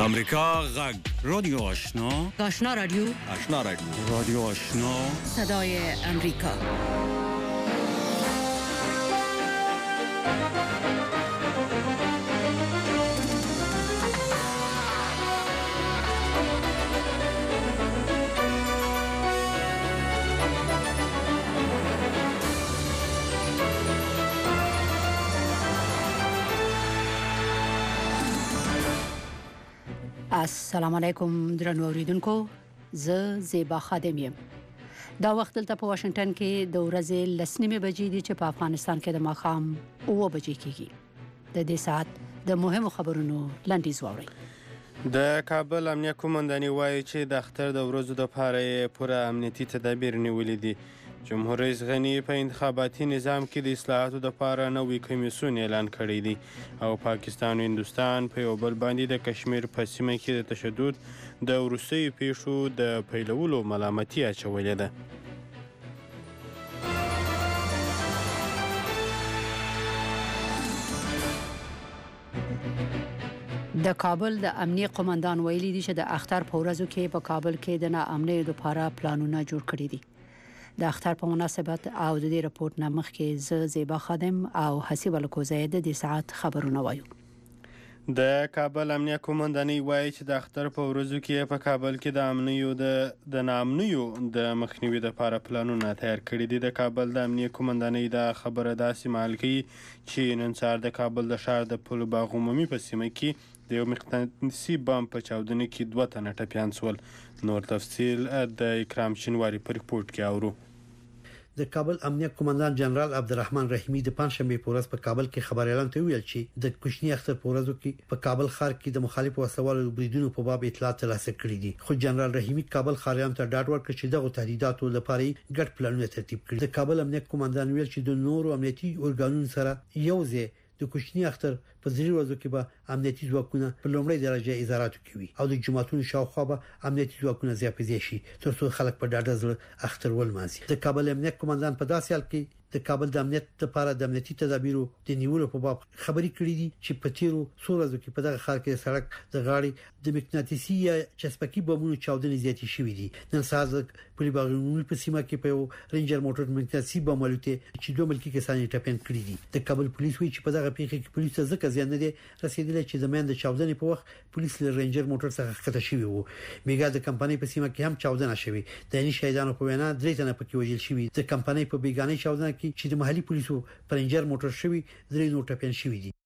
امریکا غږ رادیو آشنا رادیو رادیو آشنا صدای امریکا. السلام علیکم درنو اوریدونکو، زه زیبا خادم یم. دا وخت دلته په واشنگټن کې د ورځې 10:30 بجې دي چې په افغانستان کې د ماښام 9 بجې کېږي. د دې ساعت د مهمو خبرونو لنډیز واورئ. د کابل امنیه قومنداني وایي چې د اختر د ورځو لپاره پوره امنیتي تدابیر نیولې دي. جمهور رئیس غني په انتخاباتي نظام کې د اصلاحاتو لپاره نوی کمیسیون اعلان کړی دی او پاکستان او هندوستان په یو بل باندې د کشمیر په سیمه کې د تشدد د وروستیو پیښو د پیلولو ملامتي اچولې ده. د کابل د امنیه قومندان ویلي دی چې د اختر په ورځو کې په کابل کې د ناامنۍ لپاره پلانونه جوړ کړي دي. د اختر په مناسبت او د دې رپورت نه مخکې زه زیبا خادم او حسیب الکوزی د دې ساعت خبرونه وایو. د کابل امنیه قومنداني وایي چې د اختر په ورځو کې په کابل کې د ناامنیو د مخنیوي لپاره پلانونه تیار کړي دي. د کابل د امنیه قومنداني دا خبره داسې مهال کوي چې نن سهار د کابل د ښار د پل باغ عمومي په سیمه کې د یو مقناطیسي بم په چاودنه کې 2 تنه ټپیان شول. نور تفصیل د اکرام شینواری په ریپورت کې اورو. د کابل امنیه قومندان جنرال عبدالرحمن رحیمی د پنځشنبه په ورځ په کابل کې خبر اعلان ته ویل چې د کوچنی اختر په ورځو کې په کابل ښار کې د مخالفو وسوالو بریدونو په باب اطلاعات ترلاسه کړي دي. خو جنرال رحیمی کابل ښاریانو ته ډاډ ورکړ چې دغه تهدیداتو لپاره ګډ پلانونه ترتیب کړي. د کابل امنیه قومندان ویل چې د نورو امنیتي ارګانونو سره یوځای د کوچنی اختر په ځینې ورځو کې به امنیتي ځواکونه په لومړی درجه ادارات کوي او د جماعتونو شاوخوا به امنیتي ځواکونه زیاتې شي ترڅو خلک په ډاډه زړه اختر ولمانځي. د کابل امنیه قومندان په داسې حال کې د کابل د امنیت لپاره د امنیتي تدابیرو د نیولو په باب خبري کړې دي چې په تیرو څو ورځو کې په دغه ښار کې سړک د غاړې د مقناطیسي یا چسپکي بمونو چاودنې زیاتې شوې دي. نن سهار د پلی باغ عمومي په سیمه کې په یو رینجر موټر مقناطیسي بم ولوته چې 2 ملکی کسان یې ټپيان کړي دي. د کابل پولیس وایي چې په دغه پیښه کې پولیس ځکه زیان نه دي رسیدلی چې د مېند چاودنې په وخت پولیس له رینجر موټر څخه ښکته شوی وو. میګا د کمپنۍ په سیمه کې هم چاودنه شوې. د عیني شهیدانو په وینا 3 تنه پکې وژل شوي. د کمپنۍ په بیگانه چاودنه کې چې د محلي پولیسو پر رینجر موټر شوی 3 نور ټپيان شوي دي.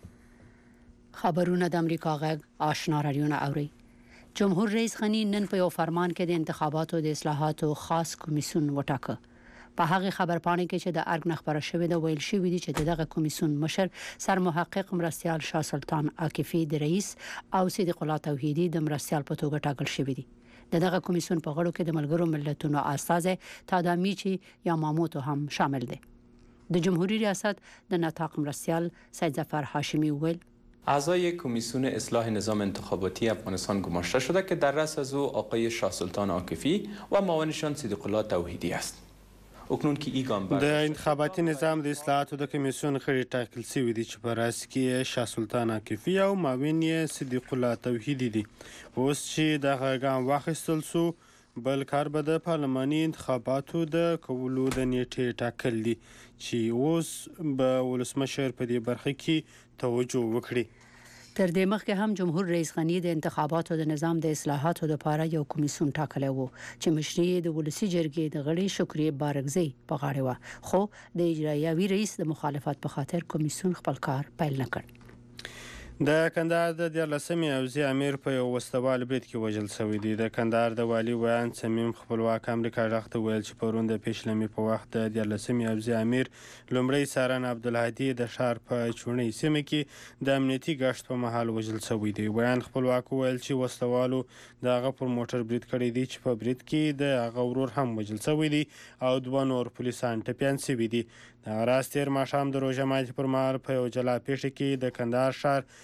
خبرونه د امریکا غږ آشنا رادیو نه اوري. جمهور رئیس غني نن په یو فرمان کې د انتخاباتو د اصلاحاتو خاص کمیسیون وټاکه. په هغه خبرپاڼه کې چې د ارګ نخبره شوې د ویل شوې دي چې دغه کمیسیون مشر سر محقق مرستيال شاه سلطان عاکفي د رئیس او صدیق الله توحیدی د مرستيال په توګه ټاکل شوی دي. دغه کمیسیون په غړو کې د ملګرو ملتونو استازي تادامیچی یا ماموتو هم شامل دي. د جمهوریت ریاست د نطاق مرستيال سید ظفر هاشمی ویل اعضای کمیسیون اصلاح نظام انتخاباتی افغانستان گماشته شده که در رأس از او آقای شاه سلطان عاکفی و معاونشان صدیق الله توحیدی است. اکنون که د انتخاباتي نظام د اصلاحاتو د کمیسیون خړې ټاکل شوی دی چې په راس کې شاه سلطان عاکفي او معاون یې صدیق الله توحیدی دي. اوس چې دغه ګام واخیستل شو بل کار به د پارلماني انتخاباتو د کولو د نیټې ټاکل دي چې اوس به ولسمشر په دې برخه کې توجه وکړي. تر دې مخکې هم جمهور رئیس غني د انتخاباتو د نظام د اصلاحاتو لپاره یو کمیسیون ټاکلی و چې مشري د ولسی جرګې د غړي شکریه بارګزی په غاړه و، خو د اجرایوي رئیس د مخالفت په خاطر کمیسیون خپل کار پیل نه کړ. د کندهار د 14مې اوزي امیر په یو وسوال برید کې وژل شوی دی. د کندهار د والي ویان صمیم خپلواک امریکا غاښ ته ویل چې پرون د پیشلمې په وخت د 14مې اوزي امیر لومړی سارن عبدالهادي د ښار په چونې سیمه کې د امنیتي غشت په مهال وژل شوی دی. ویان خپلواک ویل چې وسوالو د هغه پر موټر برید کړی دی چې په برید کې د هغه ورور هم وژل شوی دی او 2 نور پولیسان ټپيان شوي دي. د راست تیر ماښام د روژه ماتي پر مهال په یو جلا پیښه کې د کندهار ښار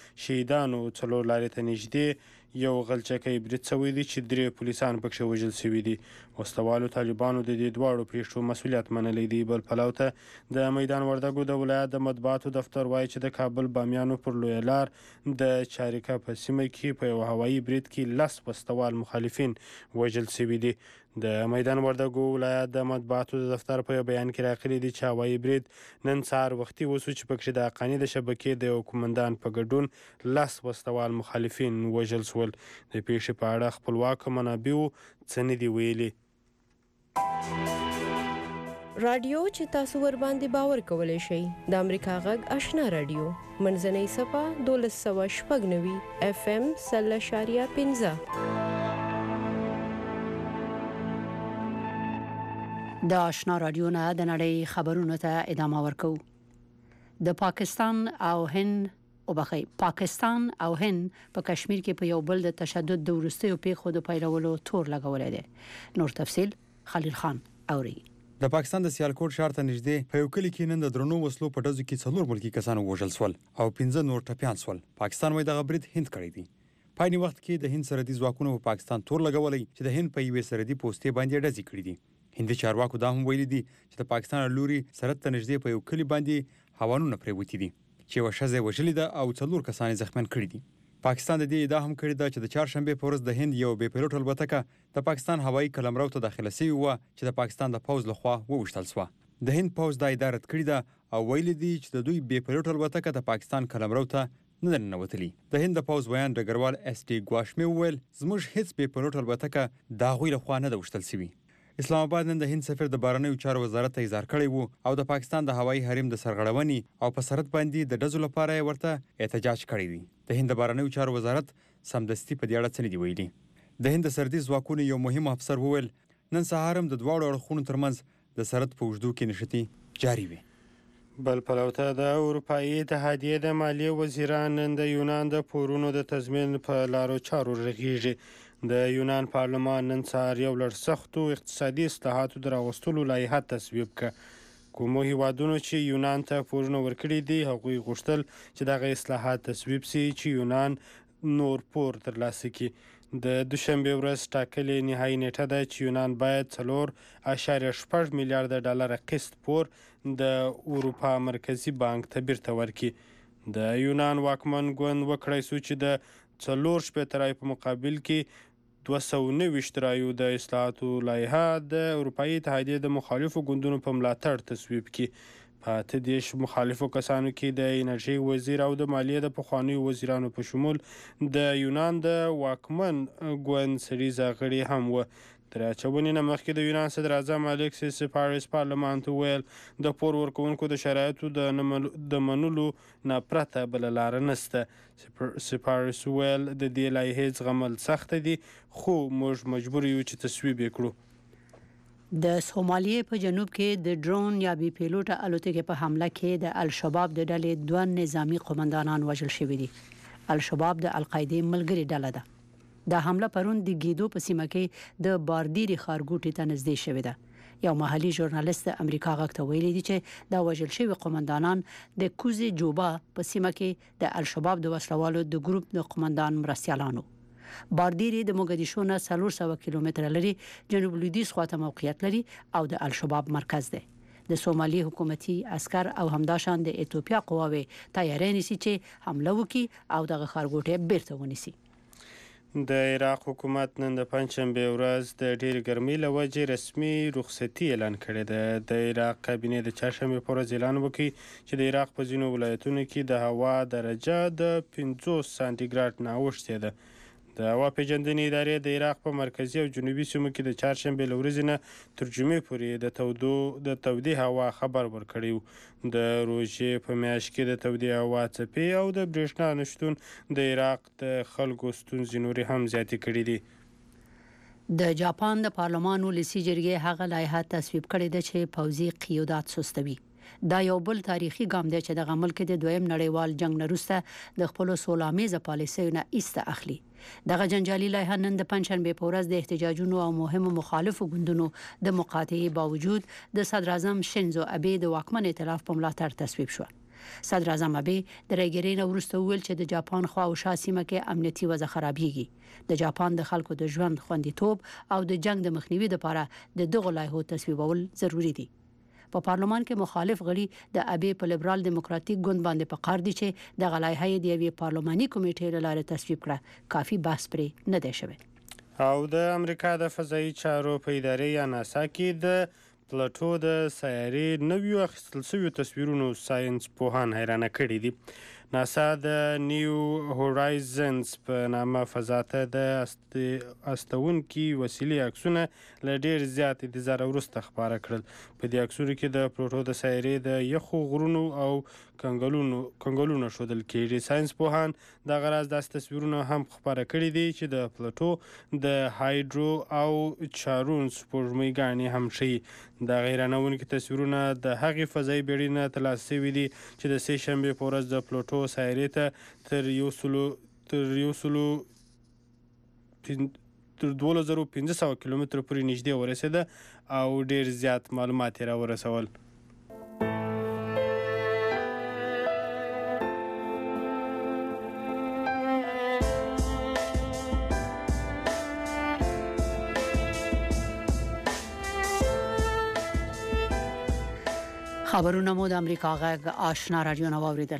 شهیدانو څلور لارې ته نږدې یو غلچکی برید شوی دی چې 3 پولیسان پکښې وژل شوي دي. وسلوالو طالبانو د دې دواړو پیښو مسؤلیت منلی دی. بل پلو ته د میدان وردګو د ولایت د مطبوعاتو دفتر وایي چې د کابل بامیانو پر لویه لار د چاریکا په سیمه کې په یو هوایي برید کې 10 وسلوال مخالفین وژل شوي دي. د میدان وردګو ولایت د مطبوعاتو د دفتر په بیان کې راغلي دي چې هوایي برید نن سهار وختي وشو چې پکښې د حقاني د شبکې د یو قومندان په ګډون 10 وسلوال مخالفین وژل شول. د پیښې په اړه خپلواکو منابعو څه نه دي ویلي. رادیو چې تاسو ور باندې باور کولای شئ د امریکا غږ آشنا رادیو منځنۍ صفه 1290 FM 0.15 د آشنا رادیو نه د نړۍ خبرونو ته ادامه ورکو. د پاکستان او هند په کشمیر کې په یو بل د تشدد د وروستیو پیښو د پیلولو تور لګولې ده. نور تفصیل خلیل خان اوري. د پاکستان د سیالکوټ ښار ته نږدې په یو کلي کې نن د درنو وسلو په ډزو کې 4 ملکي کسان وژل شول او 15 نور ټپیان شول. پاکستان وايي دغه برید هند کړی دی. په عین وخت کې د هند سرحدي ځواکونو په پاکستان تور لګولې چې د هند په یوې سرحدي پوستې باندې ډزې کړې دي. هندي چارواکو دا هم ویلي دي چې د پاکستان لوري سرحد ته نږدې په یو کلي باندې هوانونه پریوتي دي چې یوه ښځه وژلې ده او 4 کسان زخمیان کړي دي. پاکستان د دې ادعا هم کړې ده چې د چهارشنبې په ورځ د هند یو بې پیلوټ الوتکه د پاکستان هوایي قلمرو ته داخله شوې وه چې د پاکستان د پوځ لخوا وویشتل شوه. د هند پوځ دا ادعا رد کړې ده او ویلي دي چې د دوی بې پیلوټ الوتکه د پاکستان قلمرو ته نه ده ننوتلې. د هند د پوځ ویان ډګروال اس ټي ګواشمې وویل زموږ هیڅ بې پیلوټ الوتکه د هغوی لخوا نه ده ویشتل شوې. اسلام آباد نن د هند سفیر د بهرنیو چارو وزارت ته اظهار کړی وو او د پاکستان د هوایي حریم د سرغړونې او په سرحد باندې د ډزو لپاره یې ورته احتجاج کړی دی. د هند د بهرنیو چارو وزارت سمدستي په دې اړه څه نه دي ویلي. د هند د سرحدي ځواکونو یو مهم افسر وویل نن سهار هم د دواړو اړخونو ترمنځ د سرحد په اوږدو کې نښتې جاري وي. بل پلو ته د اروپایي اتحادیې د مالیې وزیران نن د یونان د پورونو د تضمین په لارو چارو رغیږي. د یونان پارلمان نن سهار یو لړ سختو اقتصادي اصلاحاتو د راوستلو لایحه تصویب کړه. کومو هیوادونو چې یونان ته پورونه ورکړي دي هغوی غوښتل چې دغه اصلاحات تصویب سي چې یونان نور پور ترلاسه کړي. د دوشنبې ورځ ټاکلې نهایي نیټه ده چې یونان باید 4.6 میلیارډ ډالر قسط پور د اروپا مرکزي بانک ته بیرته ورکړي. د یونان واکمن ګوند وکړی سو چې د 4 رایو په مقابل کې 290 رایو د اصلاحاتو لایحه د اروپایي اتحادیې د مخالفو ګوندونو په ملاتړ تصویب کړي. په 18 مخالفو کسانو کې د انرژي وزیر او د مالیې د پخوانیو وزیرانو په شمول د یونان د واکمن ګوند سریزه غړي هم و. تر اچونې نه مخکې د یونان صدر اعظم الکسیس سیپاریس پارلمان ته ویل د پور ورکوونکو د شرایطو د منلو نه پرته بله لاره نشته. سیپاریس ویل د دې لایحې زغمل سخته دي خو موږ مجبور یو چې تصویب یې کړو. د سومالیې په جنوب کې د ډرون یا بي پیلوټه الوتکې په حمله کې د الشباب د ډلې 2 نظامی قومندانان وژل شوي دي. الشباب د القاعده ملګري ډله ده. د حمله پرون د ګیدو په سیمه کې د بارديري خارګوټي ته نږدې شوې ده. یو محلي ژورنالیست امریکا غږ ته ویلي دي چې د وژل شوي قومندانان د کوزي جوبا په سیمه کې د الشباب د وسلوالو د ګروپ د قومندان مرستيالانو. بارديري د موګدیشو نه 400 کیلومتره لري جنوب لویدیځ خواته موقعیت لري او د الشباب مرکز دی. د سومالي حکومتي عسكر او همداشان د ایتوپیا قواوي تیاری نیسي چې حمله وکړي او دغه خارګوټي بیرته ونیسي. د عراق حکومت نن د پنځشنبې ورځ د ډېر ګرمۍ له وجې رسمي رخصتي اعلان کړې ده. د عراق کابینې د چهارشنبې په ورځ اعلان وکړ چې د عراق په ځینو ولایتونو کې د هوا درجه د 50 سانتیګراډ نه اوښتې ده. د هوا پیژندنې ادارې د عراق په مرکزي او جنوبي سیمو کې د چهارشنبې له ورځې نه تر جمعې پورې د تودې هوا خبر ورکړی و. د روژې په میاشت کې د تودې هوا څپې او د برېښنا نشتون د عراق د خلکو ستونزې نورې هم زیاتې کړي دي. د جاپان د پارلمان ولسي جرګې هغه لایحه تصویب کړې ده چې پوځي قیادت سستوي. دا یو بل تاریخي ګام دی چې د ملک د دویم نړیوال جنگ نه وروسته د خپل سولاميزه پالیسیو نه ایسته اخلي. دغه جنجالي لایحه نن د پنځشنبې په ورځ د احتجاجونو او مهمو مخالفو ګوندونو د مقاطعې باوجود د صدر اعظم شینزو ابي د واکمن ائتلاف په ملاتړ تصویب شو. صدر اعظم ابي د رایګرین وروسته ویل چې د جاپان خوا او شا سیمه کې امنیتي وضع خرابېږي د جاپان د خلکو د ژوند خوندیتوب او د جنگ د مخنیوي لپاره د دغه لایحو تصویبول ضروری دي په پارلمان کې مخالف غړي د ابي په لیبرال دیموکراتیک ګوند باندې په قار دي چې د غلایحه د یوې پارلماني کمیټې لاره تصویب کړه کافي بحث پرې نه دی شوی او د امریکا د فضایي چارو په ادارې یا ناسا کې د پلوټو د سیارې نویو اخیستل شویو تصویرونو ساينس پوهان حیرانه کړي دي ناسا د نیو هورایزنز په نامه فضا ته د استوونکي وسیلې عکسونه له ډېر زیات انتظار وروسته خپاره کړل په دې عکسونو کې د پلوټو د سیارې د یخو غرونو او کنګلونو ښودل کېږي ساينس پوهان د غراز د تصویرونو هم خپاره کړي دي چې د پلوټو د هایدرو او چارون سپوږمۍ هم شي د غیرانونکو تصویرونه د هغې فضایي بیړۍ نه ترلاسه شوي دي چې د سه شنبې په ورځ د پلوټو سیارې ته تر 12500 کیلومتره پورې نږدې ورسېده او ډېر زیات معلومات یې راورسول خبرونه مو د امریکا غږ آشنا رادیو نو اوریدل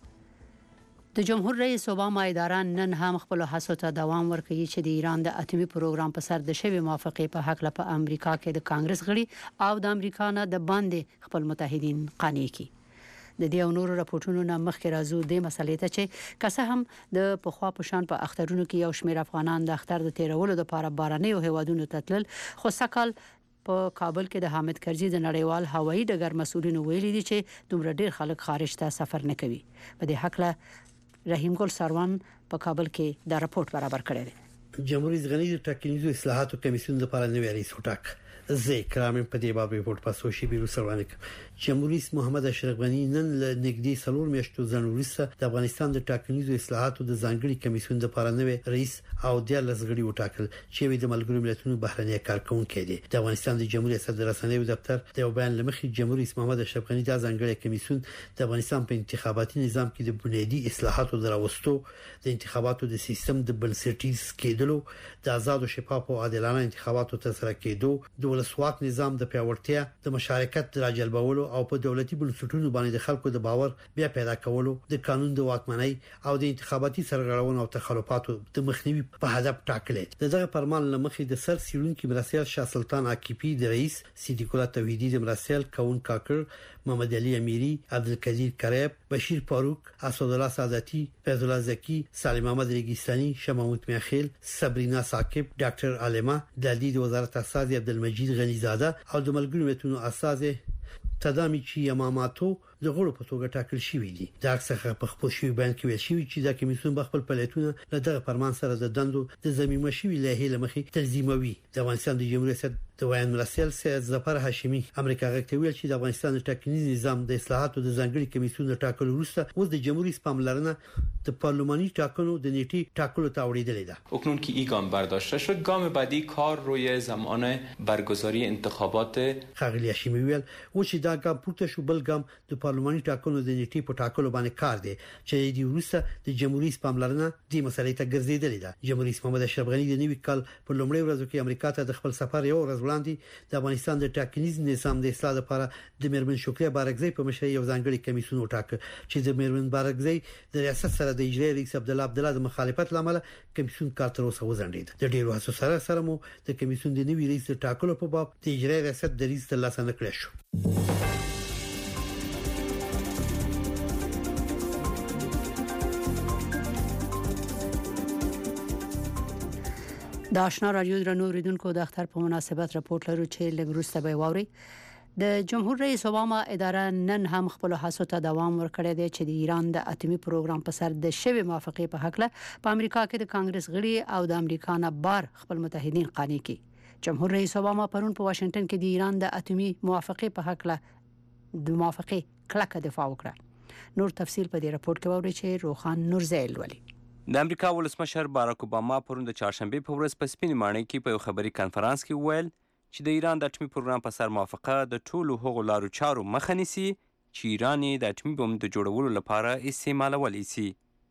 د جمهور رئیس اوباما اداره نن هم خپل هڅو ته دوام ورکوي چې د ایران د اټومي پروګرام په سر د شوی موافقه په حق په امریکا کې د کانګرس غړي او د امریکا نه د باندې خپل متحدین قانع کړي د دې نورو راپورټونو نه مخکې راځو د مسلې ته چې کسه هم د پخوا په شان په اخترونو کې یو شمېر افغانان د اختر د تیرولو لپاره باراني او هوادونو تتلل خو سکهال په کابل کې د حامد کرزي د نړیوال هوایي ډګر مسؤلینو ویلي دي چې دومره ډیر خلک خارج ته سفر نه کوي په دې حق له رحیم ګل سروان په کابل کې دا راپورټ برابر کړی دی جمهوریت غنی د ټاکنیزو اصلاحاتو کمیسیون لپاره نوی رئیس وټاک زه کرام په دې باب ریپورت پاسو شي بیرو سروانک جمهوریت محمد اشرف غنی نن له نږدې سلور میاشتو ځنورسته د افغانستان د ټاکنیزو اصلاحاتو د ځانګړي کمیسیون لپاره نوی رئیس او د لسغړي وټاکل چې د ملګرو ملتونو بهرنی کارکونکي دي د افغانستان د جمهوریت صدر رسنیو دفتر د بیان لمخې جمهوریت محمد اشرف غنی د ځانګړي کمیسیون د افغانستان په انتخاباتي نظام کې د بنیادی اصلاحاتو دراوستو د انتخاباتو د سیستم د بنسټیز کېدلو د آزاد او شفاف او عادلانه انتخاباتو ترسره کېدو د ولسواک نظام د پیاوړتیا د مشارکت راجلبولو او په دولتي بنسټونو باندې د خلکو د باور بیا پیدا کولو د قانون د واکمنۍ او د انتخاباتي سرغړونو او تخلفاتو د مخنیوي په هدف ټاکلې دغه فرمان لمخې د سر سیرونکو مرسیال شاه سلطان عاکفي د رئیس صدیق الله توحیدی د مرسیال کون کاکر محمد علي امیری عبدالقدیر کریب بشیر فاروق اسد الله سعادتي فیض الله زکی سالم احمد ریګستاني شاه محمود میاخیل صبرینا ثاقب ډاکټر علما د عدالت وزارت اساس عبدالمجید غنیزاده او د ملګرو ملتونو اساس تدامي چې اماماتو د غړو په توګه ټاکل شوی دي دا څخه په خپل شوی بیان کې ویل شوی چې دا کمیسیون خپل فعالیتونه له دغه فرمان سره د دندو د زمینه شوی لایحې لمخې تنظیموي د افغانستان د جمهوریت د ویان مرسل سید ظفر هاشمي امریکا غږ ویل چې د افغانستان د ټاکنیز نظام د اصلاحاتو د ځانګړي کمیسیون ټاکلو وروسته اوس د جمهوریت پاملرنه د پارلماني ټاکنو د نیټې ټاکلو ته وړاندې ده اکنون که این گام برداشته شد گام بعدی کار روی زمان برگزاری انتخابات خغلی هاشمي ویل و چې دا ګام پورته شو بل ګام د پارلماني ټاکنو د نیټې په ټاکلو باندې کار دی چې د وروسته د جمهوریت پاملرنه د مسلې ته ګرځیدلې ده جمهوریت محمد اشرف غنی د نوي کال په لومړۍ ورځ کې امریکا ته د خپل سفر یو ورځ وړاندې د افغانستان د ټاکنیز نظام د اصلاح لپاره د میرمن شکریه بارکزی په مشرۍ یو ځانګړي کمیسیون وټاکه چې د میرمن بارکزی د ریاست سره د اجرایي رئیس عبدالله د مخالفت لامل کمیسیون کار تر اوسه وځنډید د ډیرو هڅو سره مو د کمیسیون د نوي رئیس ټاکلو په باب د اجرایي ریاست د رئیس ترلاسه نه کړی شو د آشنا رادیو درنو ریدونکو د اختر په مناسبت راپورټ لرو چې لګروسته به واوري د جمهور رئیس اوباما اداره نن هم خپل هڅو ته دوام ورکړی دی چې د ایران د اټومي پروګرام په سر د شوی موافقه په حق له په امریکا کې د کانګرس غړي او د امریکا نه بار خپل متحدین قانع کړي جمهور رئیس اوباما پرون په واشنگټن کې د ایران د اټومي موافقه په حق له د موافقه کلکه دفاع وکړه نور تفصیل په دې راپورټ کې واورئ چې روخان نورزیل ولي د امریکا ولسمشر باراک اوباما پرون د چهارشنبه په ورځ په سپینې ماڼۍ کې په یو خبري کانفرنس کې ویل چې د ایران د اټومي پروګرام په سر موافقه د ټولو هغو لارو چارو مخه نیسي چې ایران یې د اټومي بم د جوړولو لپاره استعمالولی سي.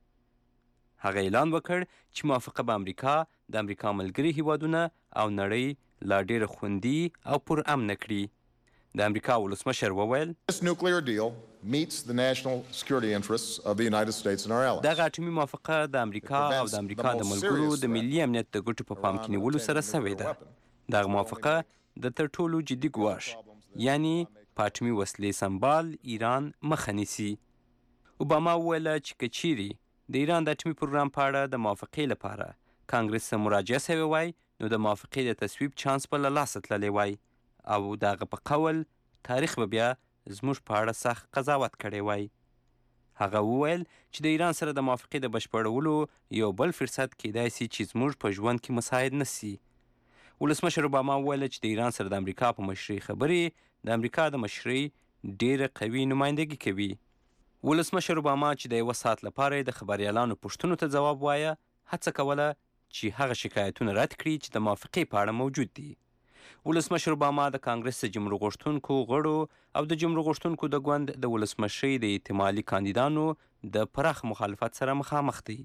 هغه اعلان وکړ چې موافقه به امریکا، د امریکا ملګري هیوادونه او نړۍ لا ډېره خوندي او پرامنه کړي. د امریکا ولسمشر وویل This nuclear deal meets the national security interests of the United States and our allies. دغه اټومي موافقه د امریکا او د امریکا د ملګرو د ملي امنیت د ګټو په پام کې نیولو سره سوې ده. دغه موافقه د تر ټولو جدي ګواښ یعنی په اټومي وسلې سمبال ایران مخه نیسي. اوباما وویل چې که چیرې د ایران د اټومي پروګرام په اړه د موافقې لپاره کانګرس ته مراجعه سوې وای نو د موافقې د تصویب چانس به له لاسه تللی وای او د هغه په قول تاریخ به بیا زموږ په اړه سخت قضاوت کړی وای. هغه وویل چې د ایران سره د موافقې د بشپړولو یو بل فرصت کیدای سي چې زموږ په ژوند کې مساعد نه سي. ولسمشر اوباما وویل چې د ایران سره د امریکا په مشرۍ خبرې د امریکا د مشرۍ ډېره قوي نمایندګي کوي. ولسمشر اوباما چې د 1 ساعت لپاره د خبریالانو پوښتنو ته ځواب وایه هڅه کوله چې هغه شکایتونه رد کړي چې د موافقې په اړه موجود دي. ولسمشر اوباما د کانګرس د جمهور غوښتونکو غړو او د جمهور غوښتونکو د ګوند د ولسمشرۍ د احتمالي کاندیدانو د پراخ مخالفت سره مخامخ دی.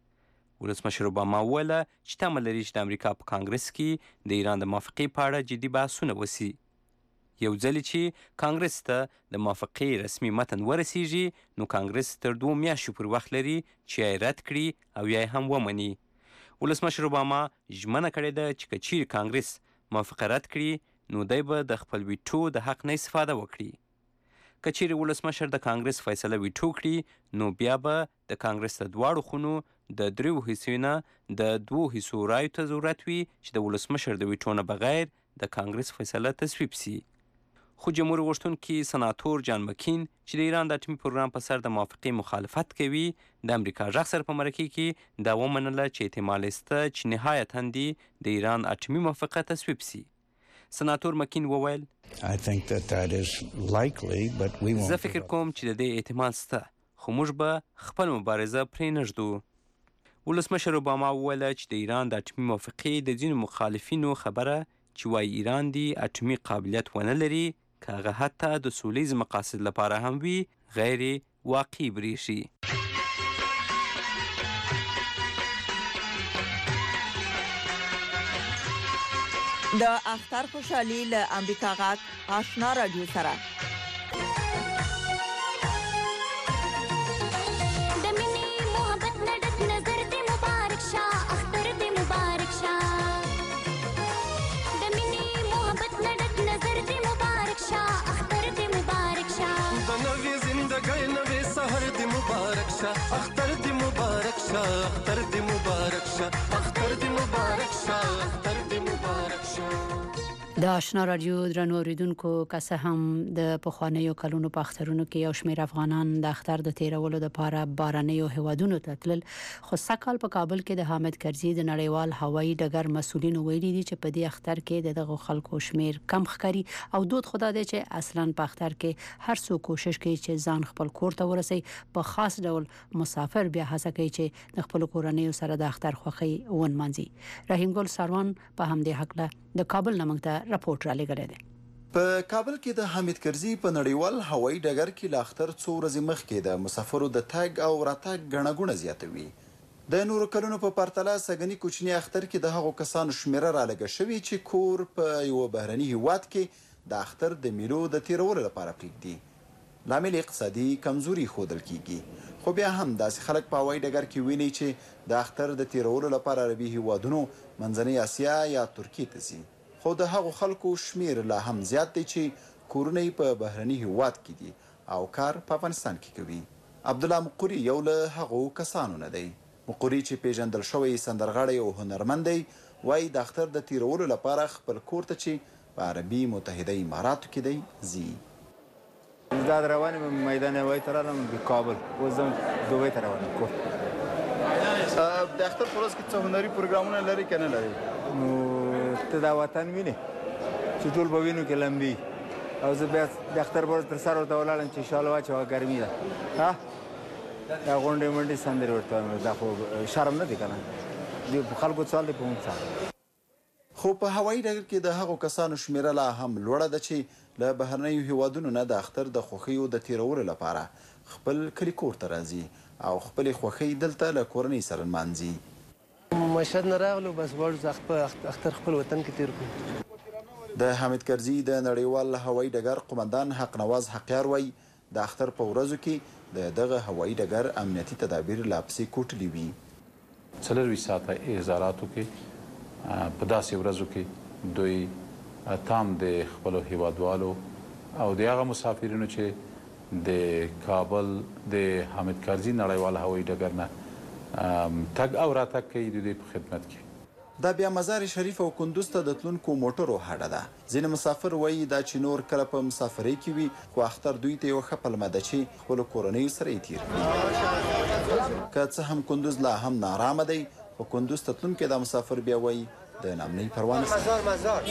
ولسمشر اوباما وویل چې تمه لري چې د امریکا په کانګرس کې د ایران د موافقې په اړه جدي بحثونه وسي. یو ځل چې کانګرس ته د موافقې رسمي متن ورسیږي نو کانګرس تر 2 میاشتو پر وخت لري چې یې رد کړي او یا هم ومني. ولسمشر اوباما ژمنه کړې ده چې که چیرې کانګرس موافقه رد کړي نو دی به د خپل ویټو د حق نه استفاده وکړي. که چیرې ولسمشر د کانګرس فیصله ویټو کړي نو بیا به د کانګرس د دواړو خونو د 3 حصو نه د 2 حصو رایو ته ضرورت وي چې د ولسمشر د ویټو نه بغیر د کانګرس فیصله تصویب سي. خو جمهور غوښتونکي سناتور جان مکین چې د ایران د اټومي پروګرام په سر د موافقې مخالفت کوي د امریکا غږ سره په مرکې کې دا ومنله چې احتمال شته چې نهایتاً د ایران اټومي موافقه تصویب سي. سناتور مکین وویل زه فکر کوم چې د دې احتمال شته خو موږ به خپل مبارزه پرې نه ږدو. ولسمشر اوباما وویل چې د ایران د اټومي موافقې د ځینو مخالفینو خبره چې وایي ایران دی اټومي قابلیت ونه لري که هغه حتی د سولیز مقاصد لپاره هم وي غیر واقعي بریښي. د اختر خوشحالي له امریکا غږ آشنا رادیو سره اختر دی مبارک شا اختر دی مبارک شا اختر دی مبارک شا اختر دی مبارک شا. د آشنا رادیو درنو اوریدونکو که څه هم د پخوانیو کلونو په اخترونو کې یو شمېر افغانان د اختر د تیرولو لپاره بارانیو هیوادونو ته تلل خو سکهال په کابل کې د حامد کرزي د نړیوال هوایي ډګر مسولینو ویلي دي چې په دې اختر کې دغه خلکو شمېر کم ښکاري او دود خدا دی چې اصلا په اختر کې هر څوک کوشش کوي چې ځان خپل کور ته ورسي په خاص ډول مسافر بیا هڅه کوي چې د خپل کورنیو سره د اختر خوښي ونمانځي. رحیم ګل ساروان په همدې حق له د کابل نمنګ راپورټ را لګړی دی. په کابل کې د حامد کرزي په نړیوال هوایي ډګر کې ل اختر څو ورځې مخکې د مسافرو د تګ او راتګ غڼه غونه زیاتوي. د نورو کلونو په پرتله سګنی کوچنی اختر کې د هغو کسانو شمیره را لګه شوی چې کور په یو بهرني هیواد کې د اختر د میلو د تیرولو لپاره پریږدي. لامل اقتصادي کمزوري ښودل کیږي خو بیا هم داسې خلک په هوایي ډګر کې ویني چې د اختر د تیرولو لپاره عربي هیوادونو منځنۍ اسیا یا ترکیې ته ځي. خو د هغو خلکو شمیر لا هم زیات دی چې کورونه په بهرني هیواد کې دي او کار په افغانستان کې کوي. عبدالله مقوري یو له هغو کسانو نه دی. مقوري چې پیژندل شوی سندرغاړی او هنرمند دی وایي د اختر د تیرولو لپاره خپل کور ته چې په عربي متحده اماراتو کې دی ځي. زه روانم میدان هوایی ته رالم د کابل اوس زم دوبۍ ته روان یم. د اختر په ورځ کې څه هنري پروګرامونه لري که نه لري؟ نو ته دا وطن وینې چې ټول به وینو کې لمبي او زه بیا د اختر په ورځ تر سر ورته ولاړم چې شال واچوه ګرمي ده دا غونډې منډې سندرې ورته وایم دا خو شرم نه دی که نه د خلکو سوال دی په موږ سره. خو په هوایي ډګر کې د هغو کسانو شمیره لا هم لوړه ده چې له بهرنیو هیوادونو نه د اختر د خوښیو د تیرولو لپاره خپل کلي کور ته راځي او خپلې خوښۍ دلته له کورنۍ سره نمانځي. مشهد نه راغلو بس غواړو اختر خپل وطن کې تیر کړو. د حامد کرزي د نړیوال هوایي ډګر قومندان حق نواز حقیار وایي د اختر په ورځو کې د دغه هوایي ډګر امنیتي تدابیر لا پسې کوټلي وي. 24 ساعته احضاراتو کې په داسې ورځو کې دوی تام د خپلو هیوادوالو او د هغه مسافرینو چې د کابل د حامد کرزي نړیوال هوایي ډګر نه تګ او راتګ کوي د دوی په خدمت کې. دا بیا مزار شریف او کندوز ته د تلونکو موټرو هډه ده. ځینې مسافر وایي دا چې نور کله په مسافرۍ کې وي خو اختر دوی ته یو ښه پلمه ده چې خپلو کورنیو سره یې تیر کړي. که څه هم کندوز لا هم نارامه دی خو کندوز ته تلونکی دا مسافر بیا وایي د نامنۍ پروا نشته.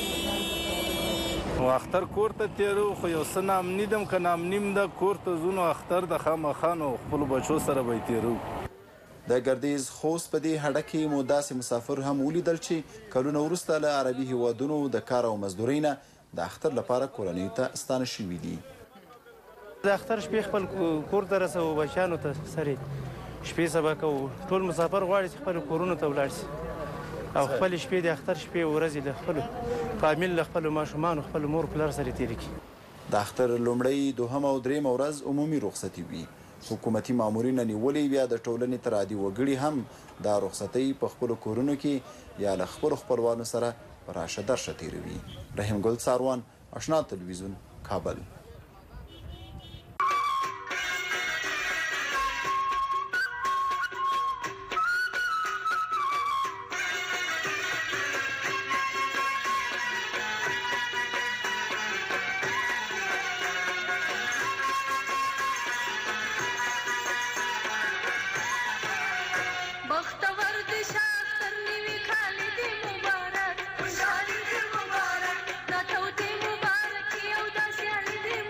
اختر کور ته تیرو خو یو څه نامني دم که نامنیم ده کور ته ځو نو اختر د خامخا نو خپلو بچو سره به یې تیرو. د ګردیز خوست په دې هډه کې مو داسې مسافر هم ولیدل چې کلونه وروسته له عربي هیوادونو د کار او مزدورۍ نه د اختر لپاره کورنیو ته ستانه شوي دي. د اختر شپې خپل کور ته رسوو بچیانو ته سرې شپې سبا کوو. ټول مسافر غواړي چې خپلو کورونو ته ولاړ شي او خپلې شپې د اختر شپې ورځې له خپلو فامیل له خپلو ماشومانو خپلو مور پلار سره تېرې کړي. د اختر لومړۍ دوهمه او درېیمه ورځ عمومي رخصتي وي. حکومتي مامورین نیولې بیا د ټولنې تر عادي وګړي هم دا رخصتۍ په خپلو کورونو کې یا له خپلو خپلوانو سره په راشه درشه تېروي. رحیم ګل څاروان، اشنا تلویزیون، کابل. مبارک دا توته مبارک یو داسې عید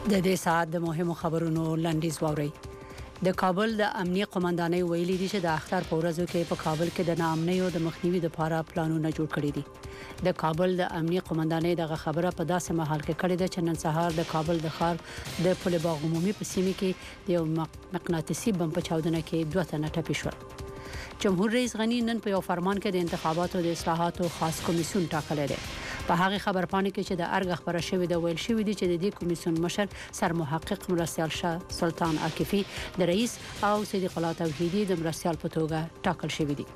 د دې ساعت د مهمو خبرونو لنډیز واورئ. د کابل د امنیه قومندانۍ ویلي دي چې د اختر په ورځو کې په کابل کې د ناامنۍ او د مخنیوي لپاره پلانونه جوړ کړي دي. د کابل د امنیه قومندانۍ دغه خبره په داسې مهال کې کړې ده چې نن سهار د کابل د ښار د پل باغ عمومي په سیمه کې د یو مقناطیسي بم په چاودنه کې 2 تنه ټپي شول. جمهور رئیس غنی نن په یو فرمان کې د انتخاباتو د اصلاحاتو خاص کمیسیون ټاکلی دی. په هغه خبرپاڼه کې چې د ارګ خبره شوې ده ویل شوې دي چې د دې کمیسیون مشر سرمحقق مرسیال شاه سلطان عاکفي د رئیس او صدیق الله توحیدی د مرسیال په توګه ټاکل شوی دي.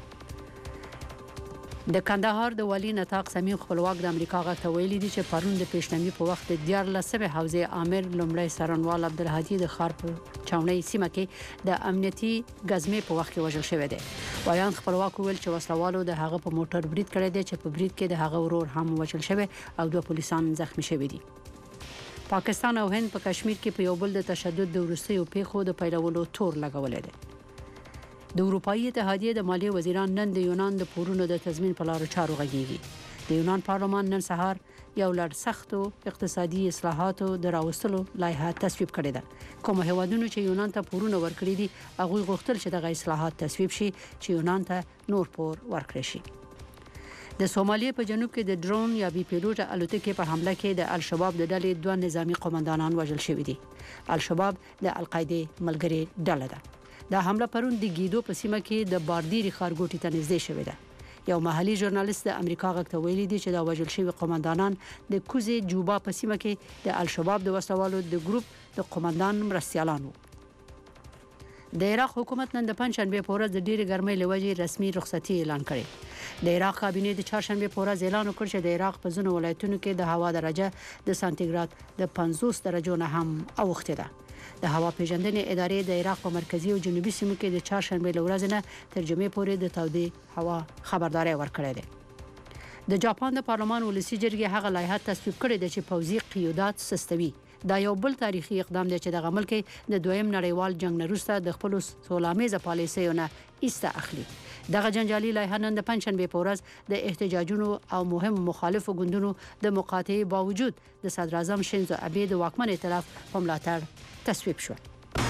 د کندهار د والی نطاق سمیم خپلواک د امریکا غږ ته ویلي دي چې پرون د پیشنمي په وخت د 14 حوزه عامر لومړی سرنوال عبدالهادي د خار په چاونۍ سیمه کې د امنیتي غزمې په وخت کې وژل شوی دی. وایان خپلواک ویل چې وسلوالو د هغه په موټر برید کړی دی چې په برید کې د هغه ورور هم وژل شوی او 2 پولیسان زخمی شوي دي. پاکستان او هند په کشمیر کې په یو بل د تشدد د وروستیو پیښو د پیلولو تور لګولې ده. د اروپאי اتحادیې د مالیې وزیران نن د یونان د پورونو د تضمین په لارو چارو غږیږي. د یونان پارلمان نن سهار یو لړ سختو اقتصادي اصلاحاتو د راوستلو لایحه تصویب کړې ده. کوم هیوادونو چې یونان ته پورونه ورکړي دي هغه غوښتل چې دغه اصلاحات تصویب شي چې یونان ته نور پور ورکړي شي. د سومالیا په جنوب کې د ډرون یا بي پیلوټ الوتکې په حمله کې د الشباب د ډلې 2 نظامی قومندانان وژل شوي دي. الشباب د القاعده ملګري ډله ده. دا حمله پرون د ګیدو په سیمه کې د بارديري خارګوټي ته نږدې شوې ده. یو محلي ژورنالیست د امریکا غږ ته ویلي دي چې دا وژل شوي قومندانان د کوزي جوبا په سیمه کې د الشباب د وسلوالو د ګروپ د قومندان مرستيالان وو. د عراق حکومت نن د پنځشنبه په ورځ د ډېرې ګرمۍ لوجې رسمي رخصتي اعلان کړې. د عراق کابینه د چهارشنبه په ورځ اعلان وکړ چې د عراق په ځینو ولایتونو کې د هوا درجه د سانتیګراد د 50 درجو نه هم اوښته ده. د هوا پیژندنې ادارې د عراق په مرکزی او جنوبي سیمو کې د چهارشنبه ورځ نه تر جمعې پورې د تودې هوا خبرداري ورکړې ده. د جاپان د پارلمان ولسی جرګې هغه لایحه تصویب کړې ده چې پوځي قیادات سستوي. دا یو بل تاریخي اقدام دی چې د ملک د دویم نړیوال جنگ نه وروسته د خپل سولاميزه پالیسیونه ایسته اخلي. دغه جنجالي لایحه نن د پنځشنبه په ورځ د احتجاجونو او مهم مخالفو ګوندونو د مقاطعې باوجود د صدر اعظم شینزو ابي د واکمن ائتلاف په ملاتړ تصویب شو.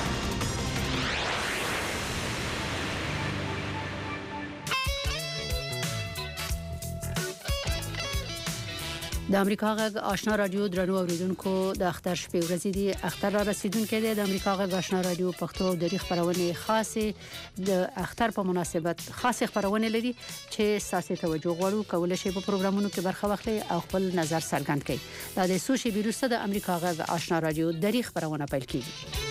د امریکا غږ آشنا رادیو درنو اوریدونکو د اختر شپې ورځې دي. اختر را رسیدونکو د امریکا غږ آشنا رادیو پښتو او دری خبرونه خاصه د اختر په مناسبت خاصه خبرونه لري چې ساسي توجه غواړو کول شي په پروګرامونو کې برخه واخلي او خپل نظر څرګند کړي. د سوشي ویروس د امریکا غږ آشنا رادیو دری خبرونه پیل کیږي.